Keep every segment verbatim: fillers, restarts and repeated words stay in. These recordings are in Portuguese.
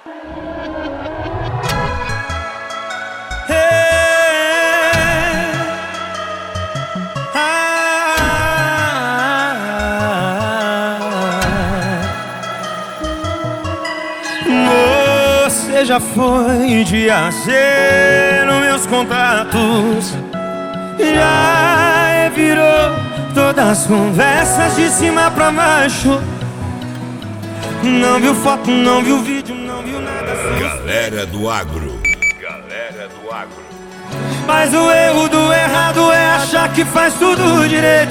Você já foi de A a Z nos meus contatos, já virou todas as conversas de cima pra baixo. Não viu foto, não viu vídeo, não viu nada. Galera do agro, galera do agro. Mas o erro do errado é achar que faz tudo direito.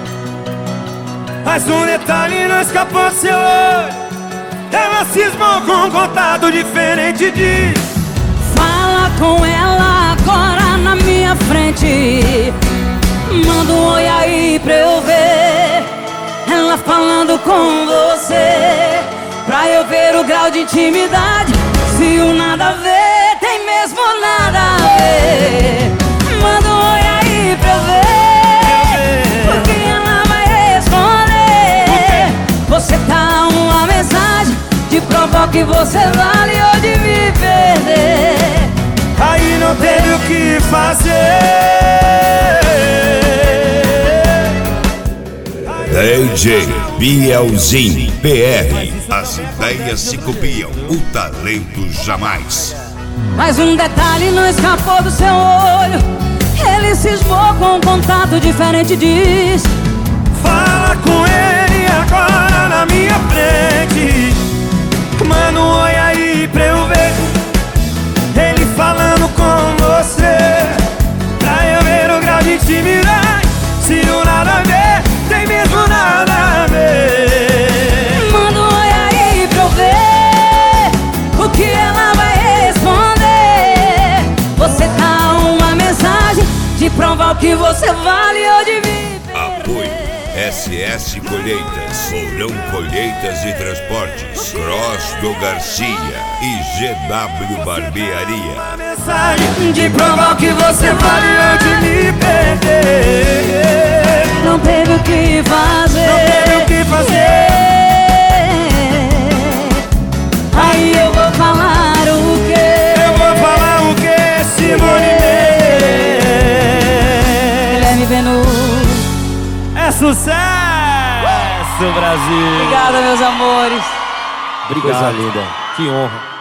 Mas um detalhe não escapou do seu olho. Ela cismou com um contato diferente de... Fala com ela agora na minha frente. Manda um oi aí pra eu ver ela falando com você, pra eu ver o grau de intimidade. Se o nada a ver tem mesmo nada a ver. Manda um oi aí pra eu ver, porque ela vai responder. Você tá uma mensagem de provar que você vale ou de me perder. Aí não teve o que fazer. D J Bielzinho P R. As ideias se copiam, o talento jamais. Mas um detalhe não escapou do seu olho. Ele cismou com um contato diferente, diz. Fala com ele agora na minha frente. Manda um oi aí pra eu ver ele falando com você, pra eu ver o grau de intimidade. Se o nada a ver tem mesmo nada a ver. Manda um oi aí pra eu ver o que ela vai responder. Você tá uma mensagem de provar o que você vale ou de me perder. Apoio S S Colheitas, Mourão Colheitas e Transportes, Cross do Garcia e G W Barbearia. Uma mensagem de provar o que você vale ou de me perder. Não teve o que fazer, Não teve o que fazer. Aí eu vou falar o quê? Eu vou falar o quê, Simone? Guilherme Venuto. É sucesso, Brasil! Obrigada, meus amores. Obrigado. Coisa linda. Que honra.